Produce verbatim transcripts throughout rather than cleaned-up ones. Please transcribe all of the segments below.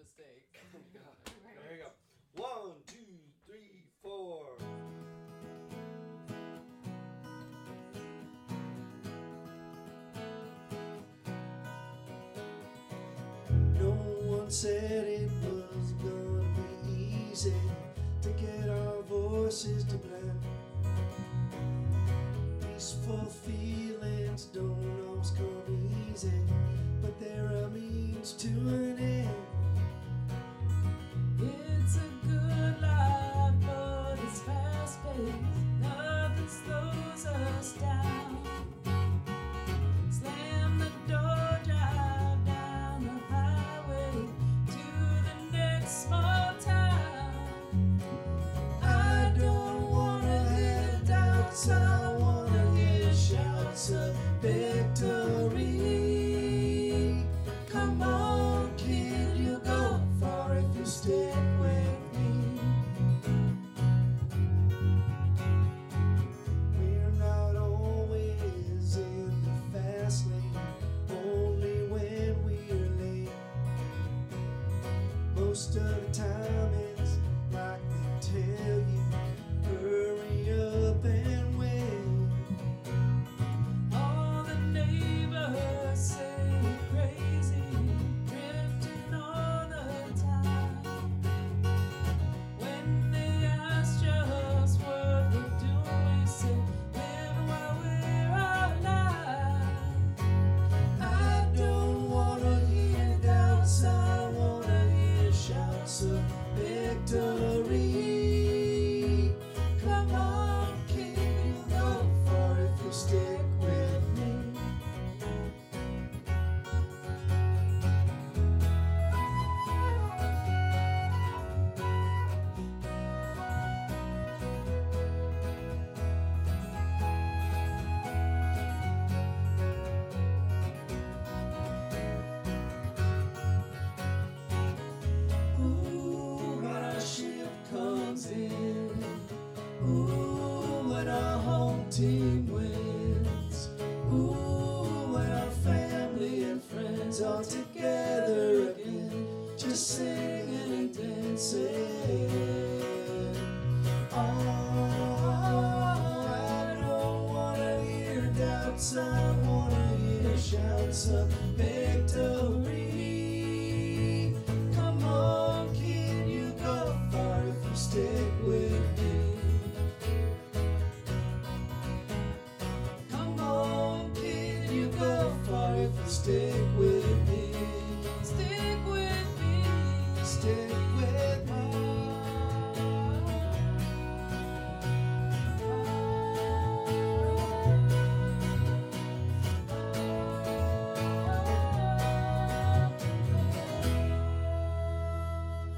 mistake. There you go. One, two, three, four. No one said it was gonna be easy to get our voices to blend. Peaceful feelings don't always come easy, but they're a means to an end. It's a good life, but it's fast-paced. Nothing slows us down. Slam the door, drive down the highway to the next small town. I don't wanna hear doubts, I wanna hear shouts of victory. Come on, kid, you'll go far if you stick with me. We're not always in the fast lane, only when we're late. Most of the time it's like they tell you, hurry up and wait. All the neighbors say we're crazy, drifting all the time. When they ask just what we're doing, we say live while we're alive. I don't wanna hear doubts, I wanna hear shouts of victory. Come on, kid, you'll go far if you stick with me. Ooh, when our ship comes in. Ooh, when our home team wins. Ooh, when our family and friends are together again, just singing and dancing. Oh, I don't wanna hear doubts, I wanna hear shouts of victory. Come on, kid, you go far if you stick with me. Come on, kid, you go far if you stick with me. Stick with me. Stick with me.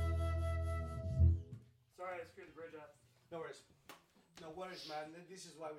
Sorry, I screwed the bridge up. No worries. No worries, man. This is why we